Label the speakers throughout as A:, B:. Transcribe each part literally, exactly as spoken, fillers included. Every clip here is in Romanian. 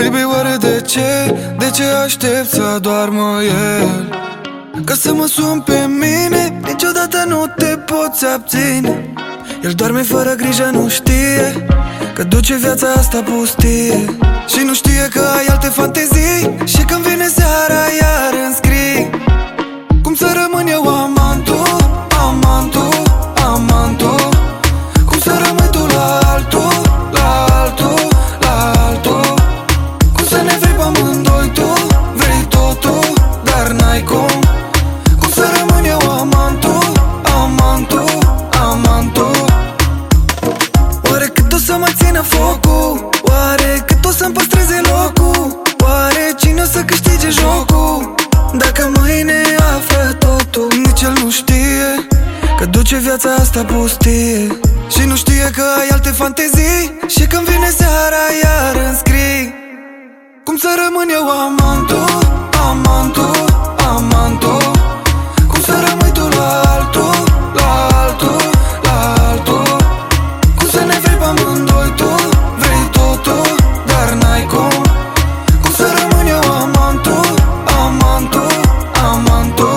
A: Baby, oare de ce, de ce aștept să adoarmă el? Ca să mă sun pe mine, niciodată nu te poți abține. El doarme fără grijă, nu știe că duce viața asta pustie. Și nu știe că ai alte fantezii și când vine seara iar înscrii. Cum să rămân eu amantul, amantul, amantul? Cum să rămâi tu la altul, la altul, la altul? Cum să ne vrei pe amândoi tu, vrei totul, dar n-ai cum? Cum să rămân eu amantul, amantul, amantul? Oare cât o să mă țină focul? Oare cât o să-mi păstreze locul? Oare cine o să câștige jocul? Dacă mâine află totul. Nici el nu știe că duce viața asta pustie. Și nu știe că ai alte fantezii și când vine seara iar înscrii. Cum să rămân eu amantul, amantul, amantul? Cum să rămâi tu la altul, la altul, la altul? Cum să ne vrei pe amândoi tu, vrei totul, dar n-ai cum? Cum să rămân eu amantul, amantul, amantul?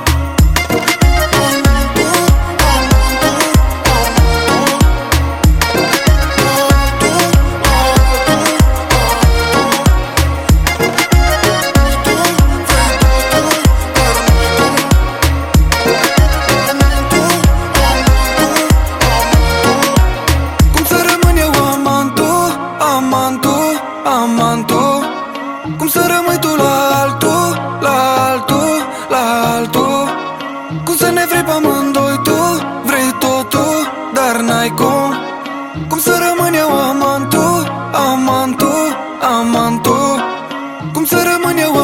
A: Amantul, amantul? Cum să rămâi tu la altul, la altul, la altul? Cum să ne vrei pe amândoi tu, vrei totul, dar n-ai cum? Cum să rămân eu amantul, amantul, amantul? Cum să rămân eu